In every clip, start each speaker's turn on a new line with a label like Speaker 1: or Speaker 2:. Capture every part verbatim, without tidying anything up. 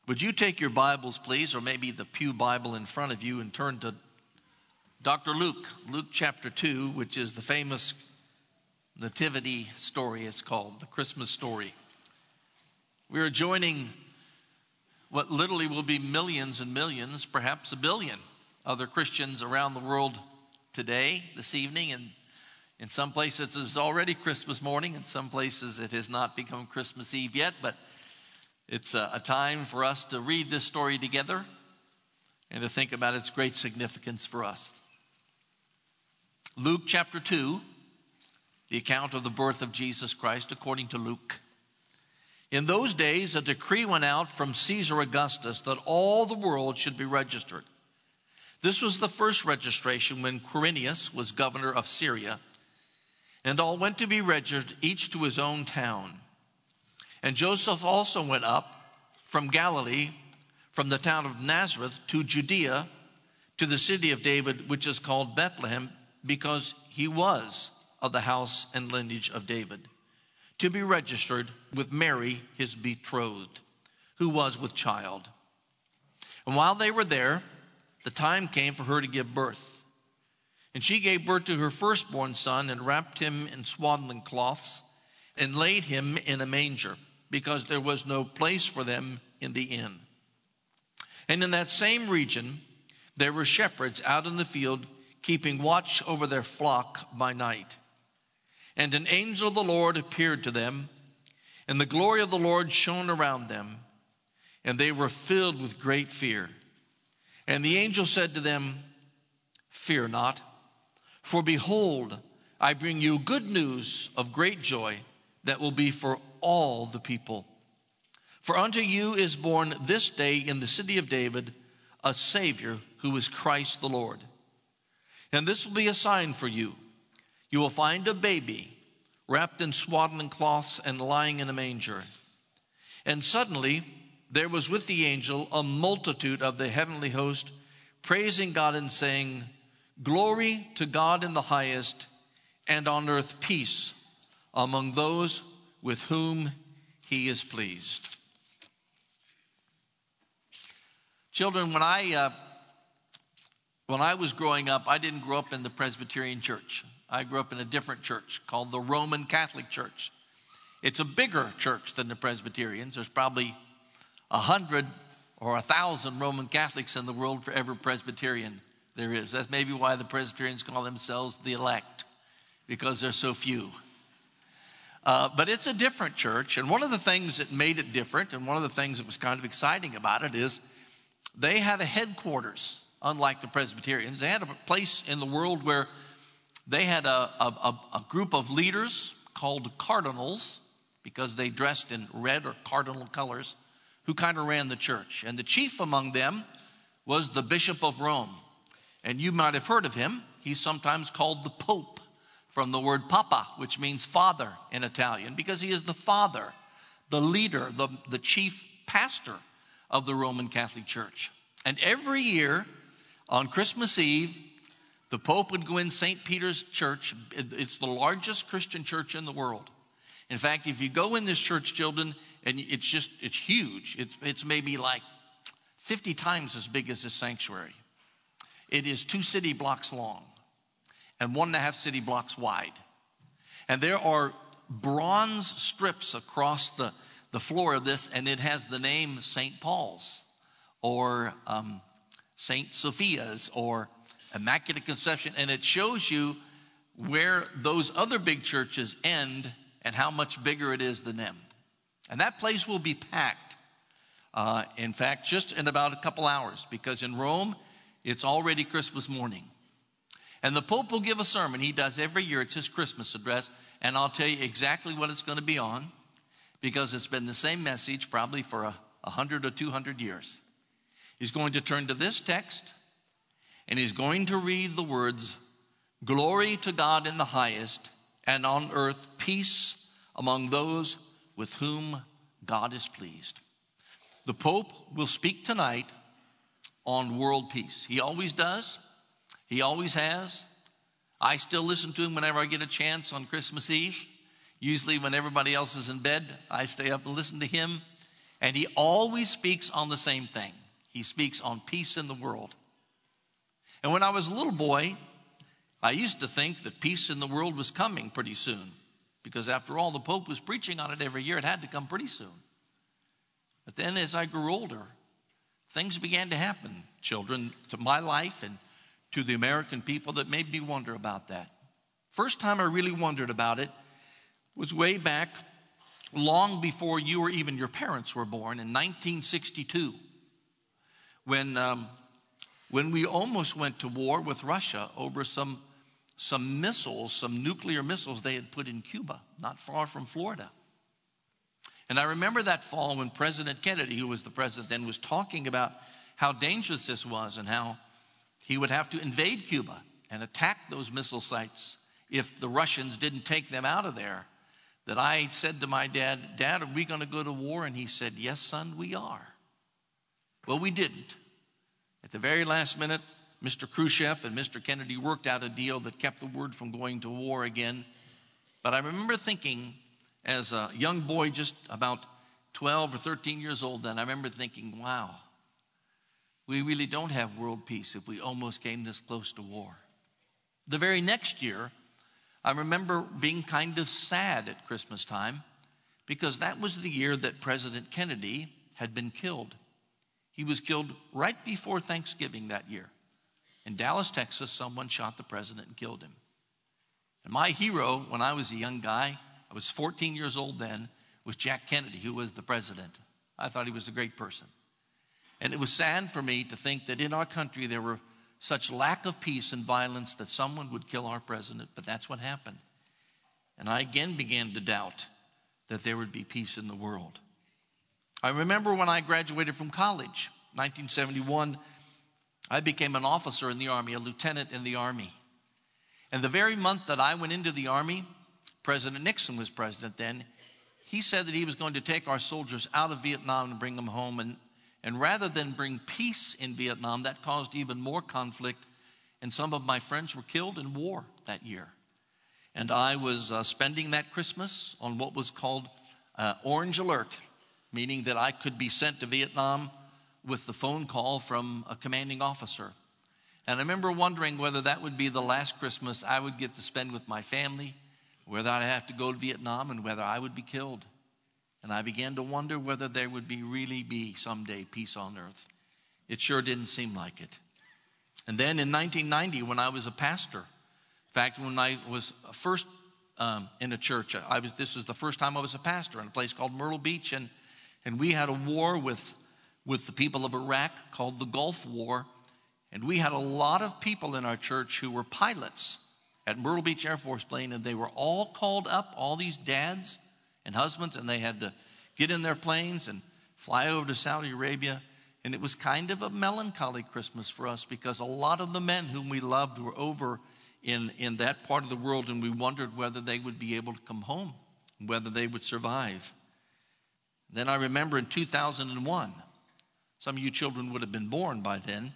Speaker 1: Would you take your Bibles, please, or maybe the pew Bible in front of you, and turn to Doctor Luke, Luke chapter two, which is the famous nativity story, it's called, the Christmas story. We are joining what literally will be millions and millions, perhaps a billion, other Christians around the world today, this evening, and in some places it's already Christmas morning, in some places it has not become Christmas Eve yet, but it's a, a time for us to read this story together and to think about its great significance for us. Luke chapter two, the account of the birth of Jesus Christ according to Luke. In those days, a decree went out from Caesar Augustus that all the world should be registered. This was the first registration when Quirinius was governor of Syria, and all went to be registered, each to his own town. And Joseph also went up from Galilee, from the town of Nazareth to Judea, to the city of David, which is called Bethlehem, because he was of the house and lineage of David, to be registered with Mary, his betrothed, who was with child. And while they were there, the time came for her to give birth. And she gave birth to her firstborn son and wrapped him in swaddling cloths and laid him in a manger, because there was no place for them in the inn. And in that same region, there were shepherds out in the field, keeping watch over their flock by night. And an angel of the Lord appeared to them, and the glory of the Lord shone around them, and they were filled with great fear. And the angel said to them, "Fear not, for behold, I bring you good news of great joy that will be for all the people. For unto you is born this day in the city of David a Savior, who is Christ the Lord. And this will be a sign for you. You will find a baby wrapped in swaddling cloths and lying in a manger." And suddenly there was with the angel a multitude of the heavenly host, praising God and saying, "Glory to God in the highest, and on earth peace among those with whom he is pleased." Children, when I uh, when I was growing up, I didn't grow up in the Presbyterian church. I grew up in a different church called the Roman Catholic Church. It's a bigger church than the Presbyterians. There's probably a hundred or a thousand Roman Catholics in the world for every Presbyterian there is. That's maybe why the Presbyterians call themselves the elect, because there's so few. Uh, but it's a different church, and one of the things that made it different, and one of the things that was kind of exciting about it, is they had a headquarters, unlike the Presbyterians. They had a place in the world where they had a, a, a group of leaders called cardinals, because they dressed in red or cardinal colors, who kind of ran the church. And the chief among them was the Bishop of Rome. And you might have heard of him. He's sometimes called the Pope, from the word papa, which means father in Italian, because he is the father, the leader, the, the chief pastor of the Roman Catholic Church. And every year on Christmas Eve, the Pope would go in Saint Peter's Church. It's the largest Christian church in the world. In fact, if you go in this church, children, and it's just, it's huge. It's, it's maybe like fifty times as big as this sanctuary. It is two city blocks long and one and a half city blocks wide. And there are bronze strips across the, the floor of this, and it has the name Saint Paul's or um, Saint Sophia's or Immaculate Conception, and it shows you where those other big churches end and how much bigger it is than them. And that place will be packed, uh, in fact, just in about a couple hours, because in Rome, it's already Christmas morning. And the Pope will give a sermon. He does every year. It's his Christmas address. And I'll tell you exactly what it's going to be on, because it's been the same message probably for a, a hundred or two hundred years. He's going to turn to this text, and he's going to read the words, "Glory to God in the highest, and on earth peace among those with whom God is pleased." The Pope will speak tonight on world peace. He always does. He always has. I still listen to him whenever I get a chance on Christmas Eve. Usually when everybody else is in bed, I stay up and listen to him. And he always speaks on the same thing. He speaks on peace in the world. And when I was a little boy, I used to think that peace in the world was coming pretty soon. Because after all, the Pope was preaching on it every year. It had to come pretty soon. But then as I grew older, things began to happen, children, to my life and to the American people that made me wonder about that. First time I really wondered about it was way back long before you or even your parents were born in nineteen sixty-two, when, um, when we almost went to war with Russia over some, some missiles, some nuclear missiles they had put in Cuba, not far from Florida. And I remember that fall when President Kennedy, who was the president then, was talking about how dangerous this was and how he would have to invade Cuba and attack those missile sites if the Russians didn't take them out of there. That I said to my dad, Dad, are we going to go to war? And he said, yes, son, we are. Well, we didn't. At the very last minute, Mister Khrushchev and Mister Kennedy worked out a deal that kept the word from going to war again. But I remember thinking, as a young boy, just about twelve or thirteen years old then, I remember thinking, wow, we really don't have world peace if we almost came this close to war. The very next year, I remember being kind of sad at Christmas time because that was the year that President Kennedy had been killed. He was killed right before Thanksgiving that year. In Dallas, Texas, someone shot the president and killed him. And my hero, when I was a young guy, I was fourteen years old then, was Jack Kennedy, who was the president. I thought he was a great person. And it was sad for me to think that in our country there were such lack of peace and violence that someone would kill our president, but that's what happened. And I again began to doubt that there would be peace in the world. I remember when I graduated from college, nineteen seventy-one, I became an officer in the Army, a lieutenant in the Army. And the very month that I went into the Army, President Nixon was president then, he said that he was going to take our soldiers out of Vietnam and bring them home. And, and rather than bring peace in Vietnam, that caused even more conflict. And some of my friends were killed in war that year. And I was uh, spending that Christmas on what was called uh, Orange Alert, meaning that I could be sent to Vietnam with the phone call from a commanding officer. And I remember wondering whether that would be the last Christmas I would get to spend with my family, whether I'd have to go to Vietnam, and whether I would be killed. And I began to wonder whether there would be really be someday peace on earth. It sure didn't seem like it. And then in nineteen ninety, when I was a pastor, in fact, when I was first um, in a church, I was. This was the first time I was a pastor in a place called Myrtle Beach, and and we had a war with with the people of Iraq called the Gulf War, and we had a lot of people in our church who were pilots at Myrtle Beach Air Force Plane, and they were all called up, all these dads and husbands, and they had to get in their planes and fly over to Saudi Arabia. And it was kind of a melancholy Christmas for us because a lot of the men whom we loved were over in, in that part of the world, and we wondered whether they would be able to come home, whether they would survive. Then I remember in two thousand one, some of you children would have been born by then,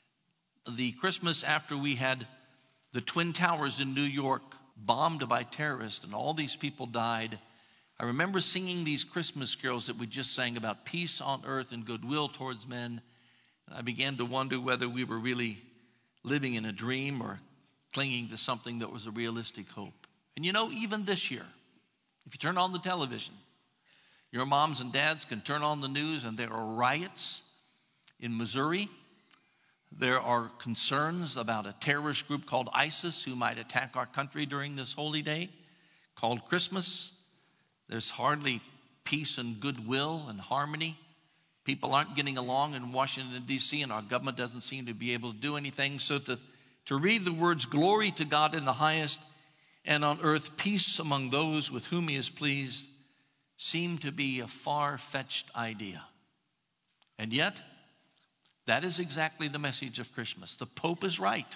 Speaker 1: the Christmas after we had the Twin Towers in New York bombed by terrorists and all these people died. I remember singing these Christmas carols that we just sang about peace on earth and goodwill towards men. And I began to wonder whether we were really living in a dream or clinging to something that was a realistic hope. And you know, even this year, if you turn on the television, your moms and dads can turn on the news and there are riots in Missouri. There are concerns about a terrorist group called ISIS who might attack our country during this holy day called Christmas. There's hardly peace and goodwill and harmony. People aren't getting along in Washington, D C, and our government doesn't seem to be able to do anything. So to, to read the words, glory to God in the highest, and on earth peace among those with whom he is pleased, seem to be a far-fetched idea. And yet, that is exactly the message of Christmas. The Pope is right.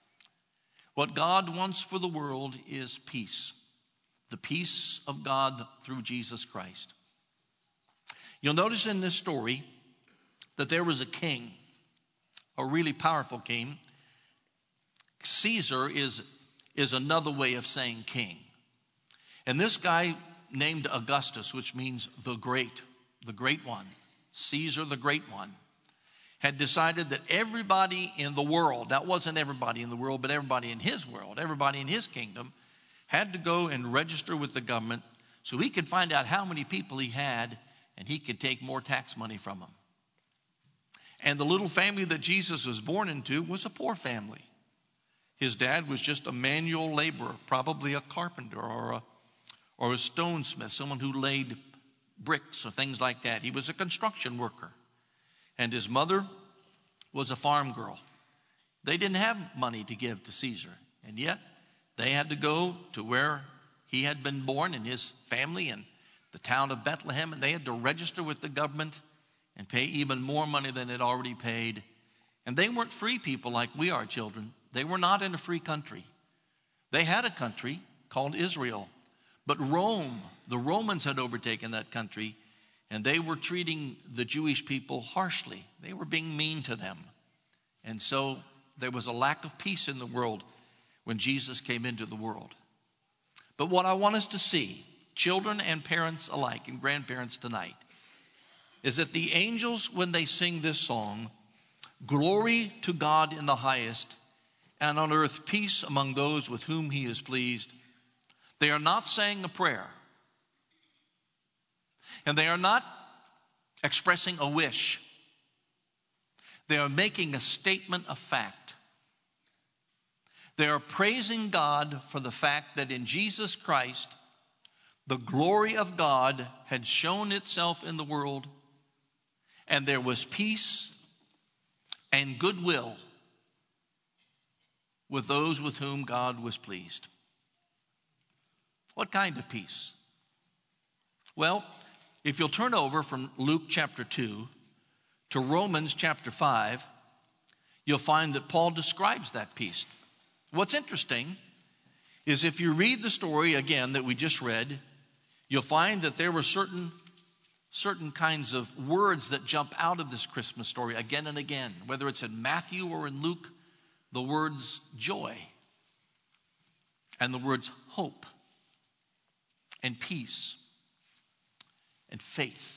Speaker 1: What God wants for the world is peace. The peace of God through Jesus Christ. You'll notice in this story that there was a king, a really powerful king. Caesar is, is another way of saying king. And this guy named Augustus, which means the great, the great one, Caesar the great one, had decided that everybody in the world, that wasn't everybody in the world, but everybody in his world, everybody in his kingdom, had to go and register with the government so he could find out how many people he had and he could take more tax money from them. And the little family that Jesus was born into was a poor family. His dad was just a manual laborer, probably a carpenter or a, or a stonesmith, someone who laid bricks or things like that. He was a construction worker. And his mother was a farm girl. They didn't have money to give to Caesar. And yet they had to go to where he had been born and his family in the town of Bethlehem. And they had to register with the government and pay even more money than they'd already paid. And they weren't free people like we are, children. They were not in a free country. They had a country called Israel. But Rome, the Romans had overtaken that country, and they were treating the Jewish people harshly. They were being mean to them. And so there was a lack of peace in the world when Jesus came into the world. But what I want us to see, children and parents alike and grandparents tonight, is that the angels, when they sing this song, glory to God in the highest, and on earth peace among those with whom he is pleased, they are not saying a prayer. And they are not expressing a wish. They are making a statement of fact. They are praising God for the fact that in Jesus Christ, the glory of God had shown itself in the world, and there was peace and goodwill with those with whom God was pleased. What kind of peace? Well, if you'll turn over from Luke chapter two to Romans chapter five, you'll find that Paul describes that peace. What's interesting is if you read the story again that we just read, you'll find that there were certain, certain kinds of words that jump out of this Christmas story again and again. Whether it's in Matthew or in Luke, the words joy and the words hope and peace and faith.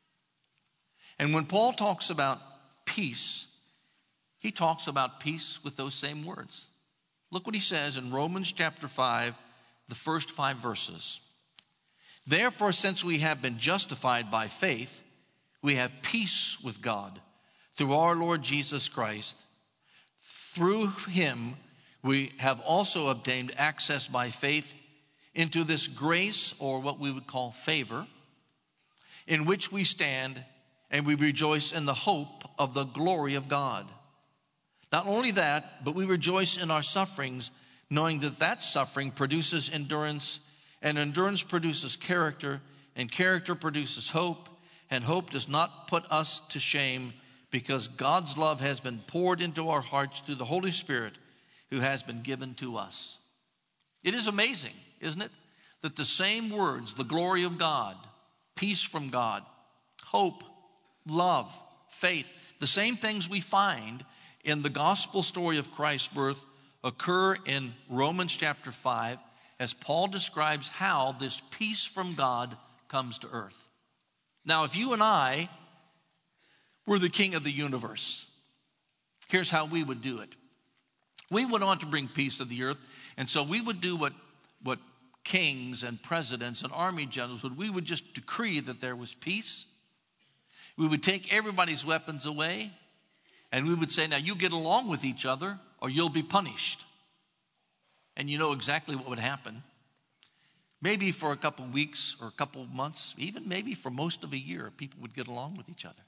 Speaker 1: And when Paul talks about peace, he talks about peace with those same words. Look what he says in Romans chapter five, the first five verses. Therefore, since we have been justified by faith, we have peace with God through our Lord Jesus Christ. Through him, we have also obtained access by faith into this grace, or what we would call favor, in which we stand and we rejoice in the hope of the glory of God. Not only that, but we rejoice in our sufferings, knowing that that suffering produces endurance, and endurance produces character, and character produces hope, and hope does not put us to shame, because God's love has been poured into our hearts through the Holy Spirit who has been given to us. It is amazing, isn't it, that the same words, the glory of God, peace from God, hope, love, faith, the same things we find in the gospel story of Christ's birth occur in Romans chapter five as Paul describes how this peace from God comes to earth. Now, if you and I were the king of the universe, here's how we would do it. We would want to bring peace to the earth, and so we would do what, what kings and presidents and army generals would. We would just decree that there was peace. We would take everybody's weapons away, and we would say, now you get along with each other or you'll be punished. And you know exactly what would happen. Maybe for a couple weeks or a couple months, even maybe for most of a year, people would get along with each other.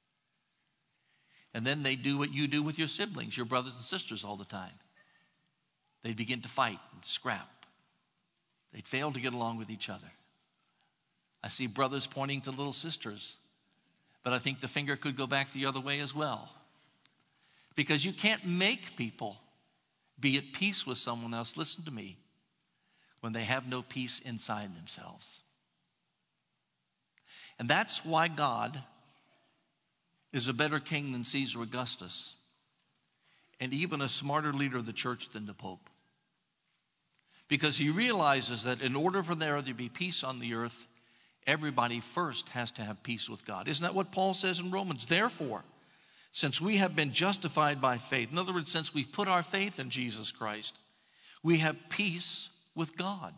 Speaker 1: And then they do what you do with your siblings, your brothers and sisters all the time. They'd begin to fight and scrap. They'd fail to get along with each other. I see brothers pointing to little sisters, but I think the finger could go back the other way as well. Because you can't make people be at peace with someone else, listen to me, when they have no peace inside themselves. And that's why God is a better king than Caesar Augustus, and even a smarter leader of the church than the Pope. Because he realizes that in order for there to be peace on the earth, everybody first has to have peace with God. Isn't that what Paul says in Romans? Therefore, since we have been justified by faith, in other words, since we've put our faith in Jesus Christ, we have peace with God.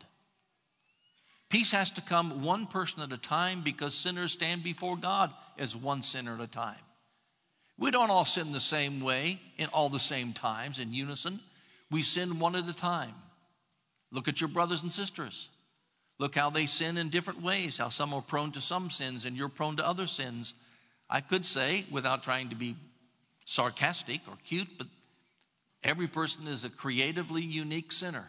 Speaker 1: Peace has to come one person at a time because sinners stand before God as one sinner at a time. We don't all sin the same way in all the same times in unison. We sin one at a time. Look at your brothers and sisters. Look how they sin in different ways, how some are prone to some sins and you're prone to other sins. I could say, without trying to be sarcastic or cute, but every person is a creatively unique sinner.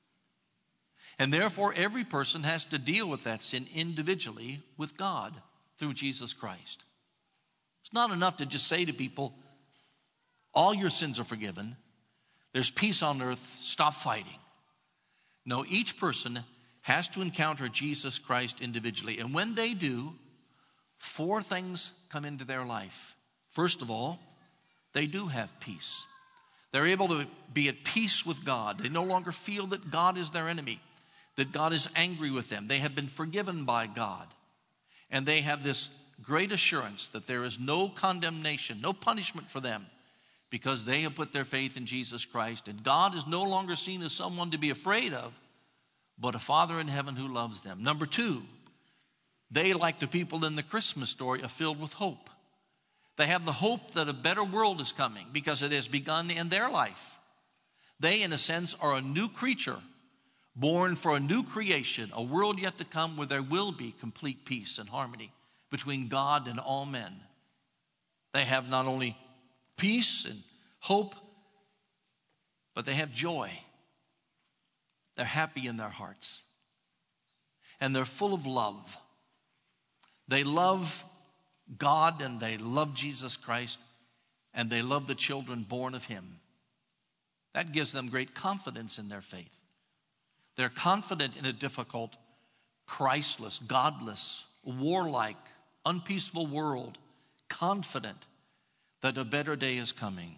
Speaker 1: And therefore, every person has to deal with that sin individually with God through Jesus Christ. It's not enough to just say to people, all your sins are forgiven. There's peace on earth. Stop fighting. No, each person has to encounter Jesus Christ individually. And when they do, four things come into their life. First of all, they do have peace. They're able to be at peace with God. They no longer feel that God is their enemy, that God is angry with them. They have been forgiven by God. And they have this great assurance that there is no condemnation, no punishment for them because they have put their faith in Jesus Christ. And God is no longer seen as someone to be afraid of, but a Father in heaven who loves them. Number two, they, like the people in the Christmas story, are filled with hope. They have the hope that a better world is coming because it has begun in their life. They, in a sense, are a new creature, born for a new creation, a world yet to come where there will be complete peace and harmony between God and all men. They have not only peace and hope, but they have joy. They're happy in their hearts. And they're full of love. They love God and they love Jesus Christ and they love the children born of Him. That gives them great confidence in their faith. They're confident in a difficult, Christless, godless, warlike, unpeaceful world, confident that a better day is coming.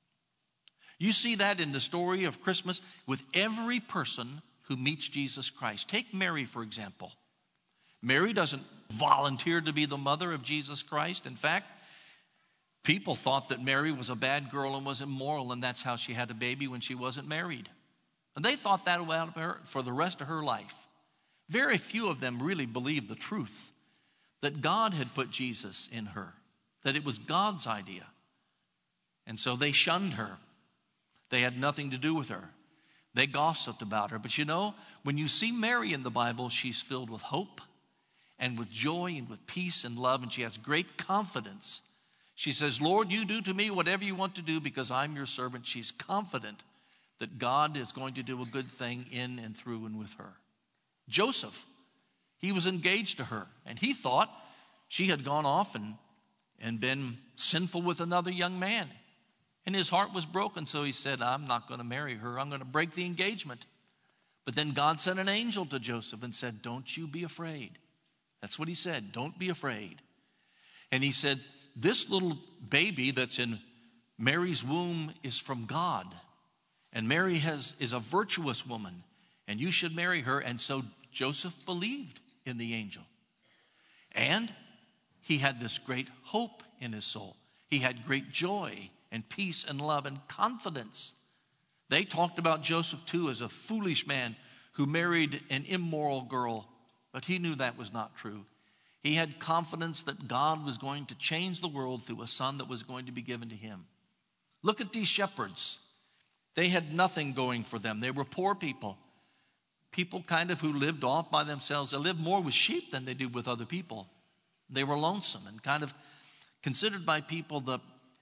Speaker 1: You see that in the story of Christmas with every person who meets Jesus Christ. Take Mary, for example. Mary doesn't volunteer to be the mother of Jesus Christ. In fact, people thought that Mary was a bad girl and was immoral, and that's how she had a baby when she wasn't married. And they thought that about her for the rest of her life. Very few of them really believed the truth that God had put Jesus in her, that it was God's idea. And so they shunned her. They had nothing to do with her. They gossiped about her. But you know, when you see Mary in the Bible, she's filled with hope and with joy and with peace and love, and she has great confidence. She says, Lord, you do to me whatever you want to do because I'm your servant. She's confident that God is going to do a good thing in and through and with her. Joseph, he was engaged to her, and he thought she had gone off and, and been sinful with another young man. And his heart was broken, so he said, I'm not going to marry her. I'm going to break the engagement. But then God sent an angel to Joseph and said, don't you be afraid. That's what he said, don't be afraid. And he said, this little baby that's in Mary's womb is from God. And Mary has is a virtuous woman, and you should marry her. And so Joseph believed in the angel. And he had this great hope in his soul. He had great joy and peace and love and confidence. They talked about Joseph too as a foolish man who married an immoral girl, but he knew that was not true. He had confidence that God was going to change the world through a son that was going to be given to him. Look at these shepherds. They had nothing going for them. They were poor people. People kind of who lived off by themselves. They lived more with sheep than they did with other people. They were lonesome and kind of considered by people the,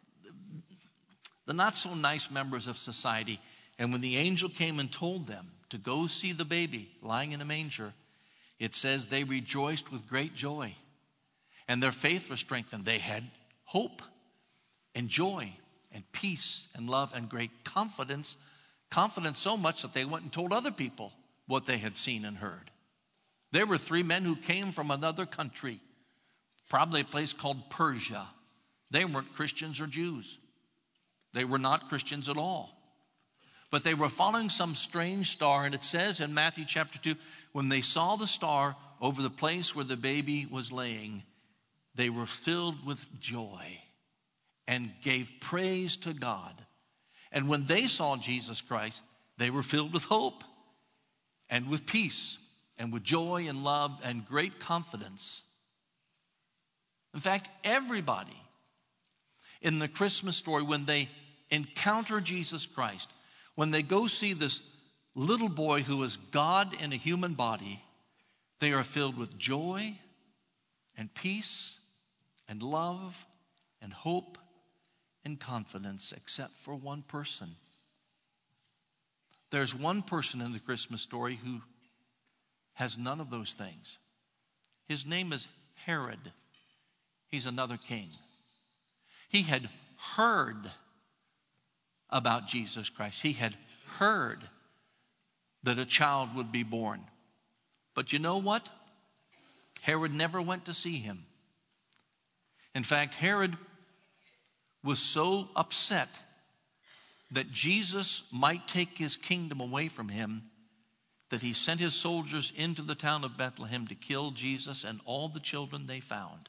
Speaker 1: the not so nice members of society. And when the angel came and told them to go see the baby lying in a manger, it says they rejoiced with great joy. And their faith was strengthened. They had hope and joy and peace and love and great confidence. Confidence so much that they went and told other people what they had seen and heard. There were three men who came from another country, probably a place called Persia. They weren't Christians or Jews. They were not Christians at all. But they were following some strange star, and it says in Matthew chapter two, when they saw the star, over the place where the baby was laying, they were filled with joy and gave praise to God. And when they saw Jesus Christ, they were filled with hope and with peace and with joy and love and great confidence. In fact, everybody in the Christmas story, when they encounter Jesus Christ, when they go see this little boy who is God in a human body, they are filled with joy and peace and love and hope and confidence, except for one person. There's one person in the Christmas story who has none of those things. His name is Herod. He's another king. He had heard about Jesus Christ. He had heard that a child would be born. But you know what? Herod never went to see him. In fact, Herod was so upset that Jesus might take his kingdom away from him that he sent his soldiers into the town of Bethlehem to kill Jesus and all the children they found.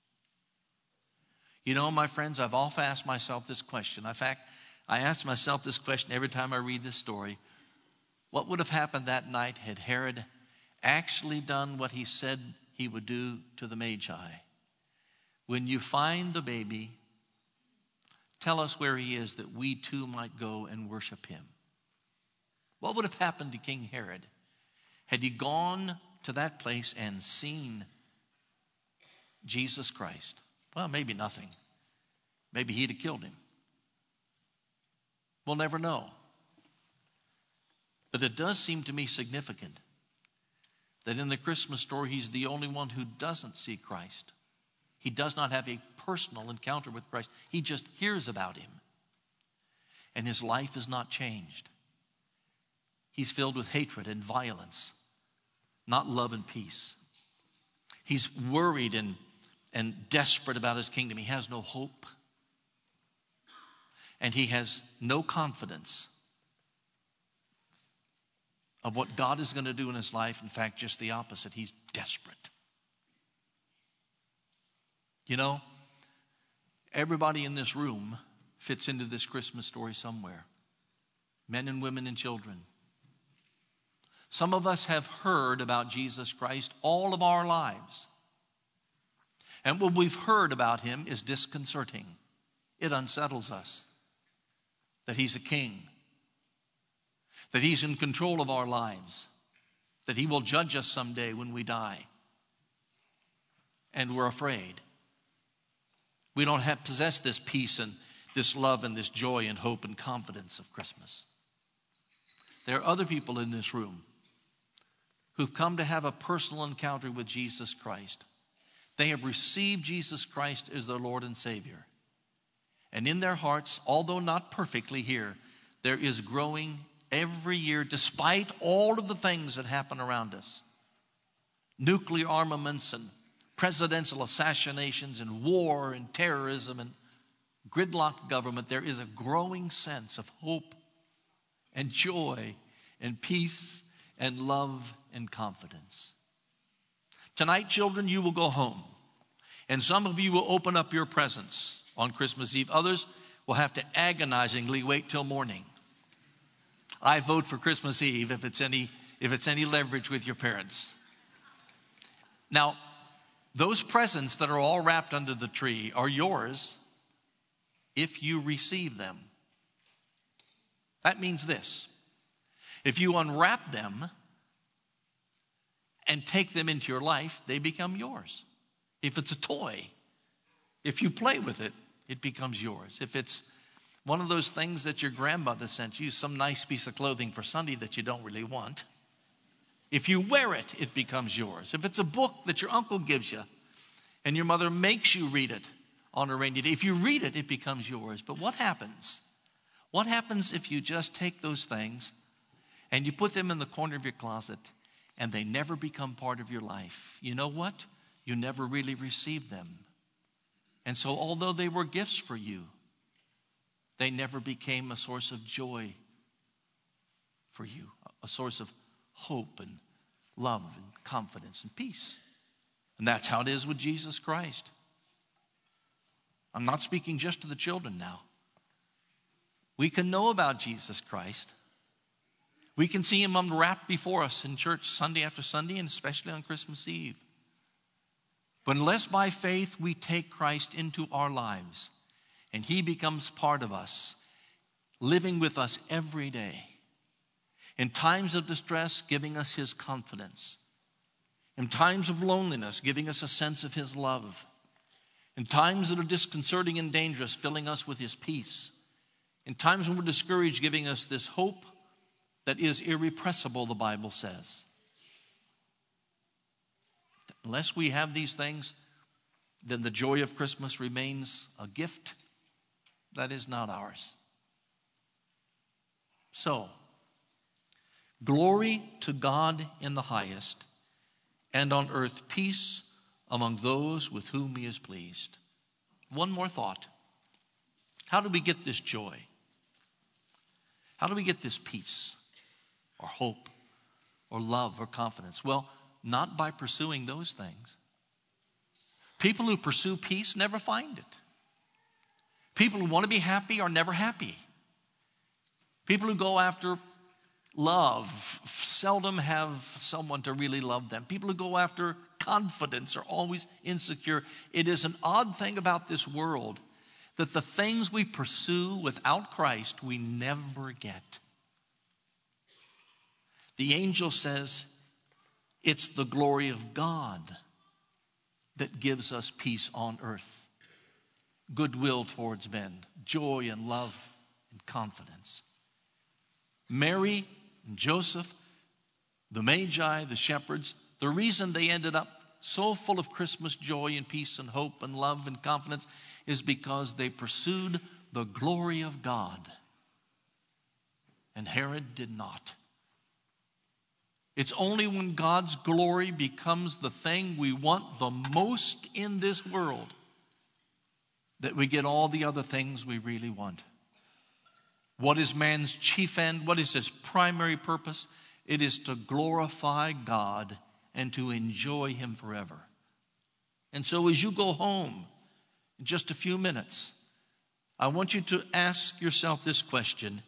Speaker 1: You know, my friends, I've often asked myself this question. In fact, I ask myself this question every time I read this story. What would have happened that night had Herod actually done what he said he would do to the Magi? When you find the baby, tell us where he is, that we too might go and worship him. What would have happened to King Herod had he gone to that place and seen Jesus Christ? Well, maybe nothing. Maybe he'd have killed him. We'll never know. But it does seem to me significant that in the Christmas story, he's the only one who doesn't see Christ. He does not have a personal encounter with Christ. He just hears about him. And his life is not changed. He's filled with hatred and violence, not love and peace. He's worried and, and desperate about his kingdom. He has no hope. And he has no confidence of what God is going to do in his life. In fact, just the opposite. He's desperate. You know, everybody in this room fits into this Christmas story somewhere. Men and women and children. Some of us have heard about Jesus Christ all of our lives. And what we've heard about him is disconcerting. It unsettles us. That he's a king. That he's in control of our lives. That he will judge us someday when we die. And we're afraid. We don't have possess this peace and this love and this joy and hope and confidence of Christmas. There are other people in this room who've come to have a personal encounter with Jesus Christ. They have received Jesus Christ as their Lord and Savior. And in their hearts, although not perfectly here, there is growing every year, despite all of the things that happen around us. Nuclear armaments and presidential assassinations and war and terrorism and gridlocked government, there is a growing sense of hope and joy and peace and love and confidence. Tonight, children, you will go home. And some of you will open up your presents on Christmas Eve. Others will have to agonizingly wait till morning. I vote for Christmas Eve if it's any, if it's any leverage with your parents. Now, those presents that are all wrapped under the tree are yours if you receive them. That means this. If you unwrap them and take them into your life, they become yours. If it's a toy, if you play with it, it becomes yours. If it's one of those things that your grandmother sent you, some nice piece of clothing for Sunday that you don't really want, if you wear it, it becomes yours. If it's a book that your uncle gives you and your mother makes you read it on a rainy day, if you read it, it becomes yours. But what happens? What happens if you just take those things and you put them in the corner of your closet and they never become part of your life? You know what? You never really received them. And so although they were gifts for you, they never became a source of joy for you, a source of hope and love and confidence and peace. And that's how it is with Jesus Christ. I'm not speaking just to the children now. We can know about Jesus Christ. We can see him unwrapped before us in church Sunday after Sunday, and especially on Christmas Eve. But unless by faith we take Christ into our lives and he becomes part of us, living with us every day, in times of distress, giving us his confidence, in times of loneliness, giving us a sense of his love, in times that are disconcerting and dangerous, filling us with his peace, in times when we're discouraged, giving us this hope that is irrepressible, the Bible says. Unless we have these things, then the joy of Christmas remains a gift that is not ours. So, glory to God in the highest, and on earth peace among those with whom he is pleased. One more thought. How do we get this joy? How do we get this peace or hope or love or confidence? Well, not by pursuing those things. People who pursue peace never find it. People who want to be happy are never happy. People who go after love seldom have someone to really love them. People who go after confidence are always insecure. It is an odd thing about this world that the things we pursue without Christ we never get. The angel says it's the glory of God that gives us peace on earth, goodwill towards men, joy and love and confidence. Mary and Joseph, the Magi, the shepherds, the reason they ended up so full of Christmas joy and peace and hope and love and confidence is because they pursued the glory of God. And Herod did not. It's only when God's glory becomes the thing we want the most in this world that we get all the other things we really want. What is man's chief end? What is his primary purpose? It is to glorify God and to enjoy him forever. And so as you go home in just a few minutes, I want you to ask yourself this question.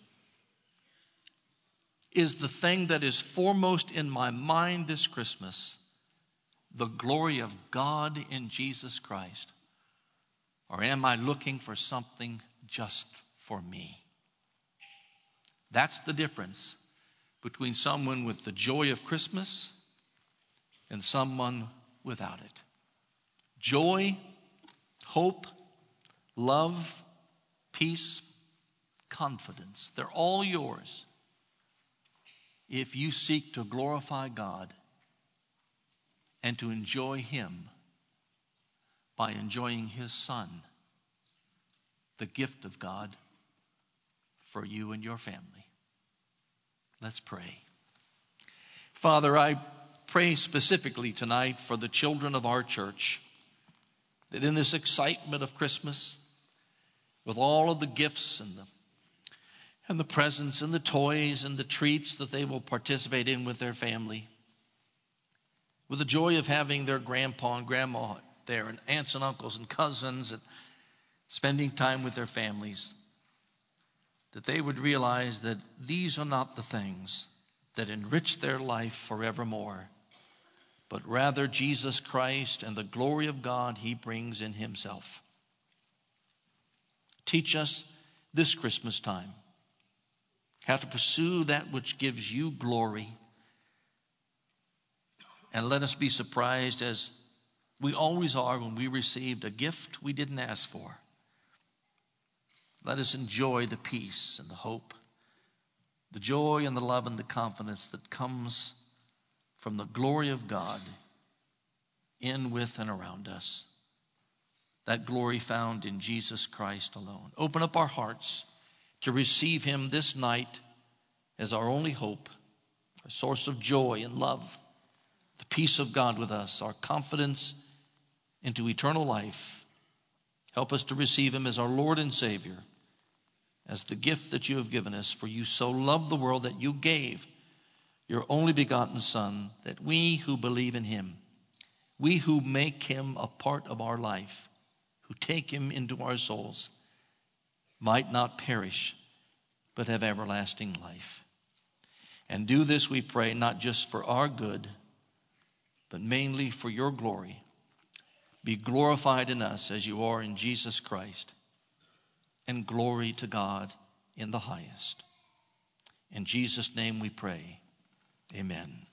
Speaker 1: Is the thing that is foremost in my mind this Christmas the glory of God in Jesus Christ? Or am I looking for something just for me? That's the difference between someone with the joy of Christmas and someone without it. Joy, hope, love, peace, confidence, they're all yours if you seek to glorify God and to enjoy him by enjoying his Son, the gift of God for you and your family. Let's pray. Father, I pray specifically tonight for the children of our church, that in this excitement of Christmas, with all of the gifts and the and the presents and the toys and the treats that they will participate in with their family, with the joy of having their grandpa and grandma there and aunts and uncles and cousins and spending time with their families, that they would realize that these are not the things that enrich their life forevermore, but rather Jesus Christ and the glory of God he brings in himself. Teach us this Christmas time how to pursue that which gives you glory. And let us be surprised, as we always are when we received a gift we didn't ask for. Let us enjoy the peace and the hope, the joy and the love and the confidence that comes from the glory of God in, with, and around us. That glory found in Jesus Christ alone. Open up our hearts to receive him this night as our only hope, our source of joy and love, the peace of God with us, our confidence into eternal life. Help us to receive him as our Lord and Savior, as the gift that you have given us. For you so loved the world that you gave your only begotten Son, that we who believe in him, we who make him a part of our life, who take him into our souls, might not perish, but have everlasting life. And do this, we pray, not just for our good, but mainly for your glory. Be glorified in us as you are in Jesus Christ, and glory to God in the highest. In Jesus' name we pray. Amen.